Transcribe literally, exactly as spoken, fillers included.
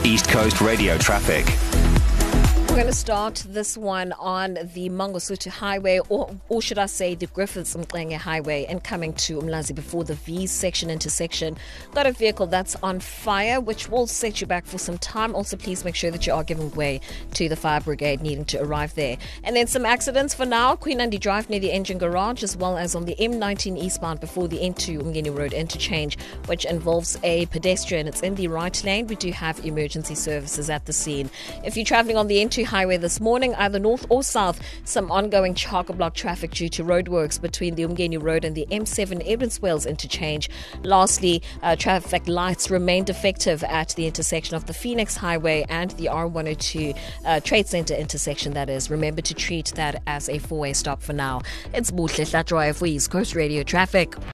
East Coast radio traffic. We're going to start this one on the Mangosuthu Highway, or, or should I say the Griffiths Mxenge Highway, and coming to Umlazi before the V section intersection. Got a vehicle that's on fire, which will set you back for some time. Also, please make sure that you are giving way to the fire brigade needing to arrive there. And then some accidents for now. Queen Andy Drive near the engine garage, as well as on the M nineteen eastbound before the N two Umgeni Road interchange, which involves a pedestrian. It's in the right lane. We do have emergency services at the scene. If you're traveling on the N two highway this morning, either north or south, some ongoing chock-a-block traffic due to roadworks between the Umgeni Road and the M seven Edmondswales interchange. Lastly, uh, traffic lights remain defective at the intersection of the Phoenix Highway and the R one oh two uh, Trade Center intersection, that is. Remember to treat that as a four-way stop for now. It's Buhle Hlatshwayo for East Coast Radio Traffic.